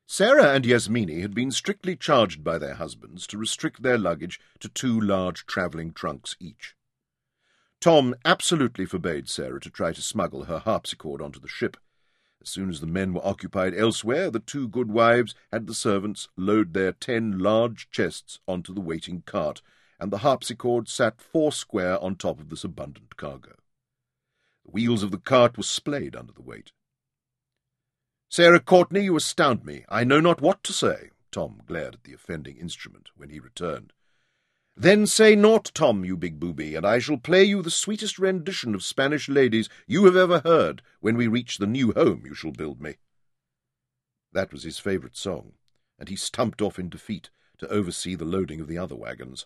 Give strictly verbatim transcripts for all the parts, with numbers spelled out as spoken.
Sarah and Yasmini had been strictly charged by their husbands to restrict their luggage to two large travelling trunks each. Tom absolutely forbade Sarah to try to smuggle her harpsichord onto the ship. As soon as the men were occupied elsewhere, the two good wives had the servants load their ten large chests onto the waiting cart, and the harpsichord sat foursquare on top of this abundant cargo. The wheels of the cart were splayed under the weight. "Sarah Courtenay, you astound me. I know not what to say." Tom glared at the offending instrument when he returned. "Then say naught, Tom, you big booby, and I shall play you the sweetest rendition of Spanish ladies you have ever heard when we reach the new home you shall build me." That was his favourite song, and he stumped off in defeat to oversee the loading of the other wagons.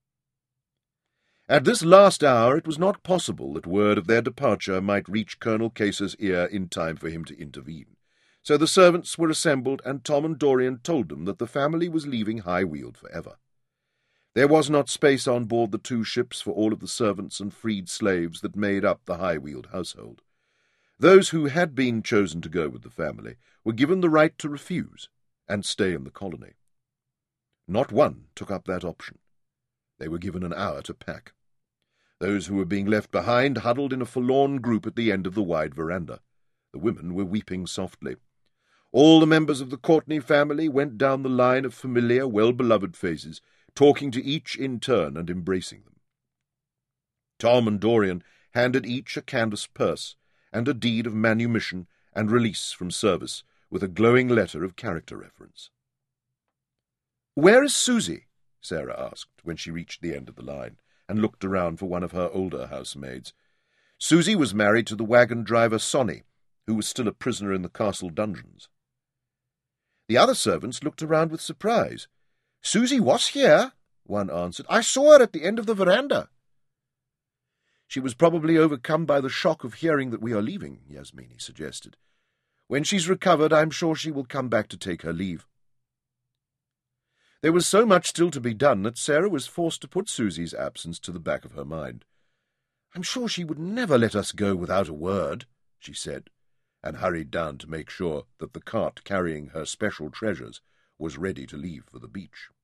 At this last hour it was not possible that word of their departure might reach Colonel Case's ear in time for him to intervene. So the servants were assembled, and Tom and Dorian told them that the family was leaving High Weald for ever. There was not space on board the two ships for all of the servants and freed slaves that made up the High Weald household. Those who had been chosen to go with the family were given the right to refuse and stay in the colony. Not one took up that option. They were given an hour to pack. Those who were being left behind huddled in a forlorn group at the end of the wide veranda. The women were weeping softly. All the members of the Courtenay family went down the line of familiar, well-beloved faces, talking to each in turn and embracing them. Tom and Dorian handed each a canvas purse and a deed of manumission and release from service, with a glowing letter of character reference. "Where is Susie?" Sarah asked when she reached the end of the line, and looked around for one of her older housemaids. Susie was married to the wagon driver Sonny, who was still a prisoner in the castle dungeons. The other servants looked around with surprise. "Susie was here," one answered. "I saw her at the end of the veranda." "She was probably overcome by the shock of hearing that we are leaving," Yasmini suggested. "When she's recovered, I'm sure she will come back to take her leave." There was so much still to be done that Sarah was forced to put Susie's absence to the back of her mind. "I'm sure she would never let us go without a word," she said, and hurried down to make sure that the cart carrying her special treasures was ready to leave for the beach.